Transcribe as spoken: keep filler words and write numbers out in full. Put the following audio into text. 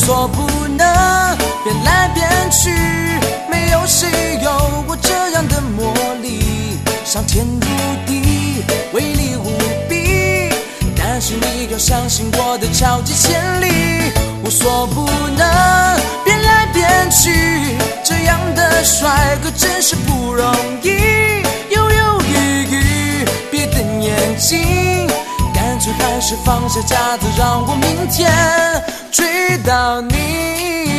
所不能，变来变去，没有谁有我这样的魔力，上天入地，威力无比。但是你要相信我的超级潜力，无所不能，变来变去，这样的帅哥真是不容易。犹犹豫豫，别瞪眼睛，干脆还是放下架子，让我明天追到你。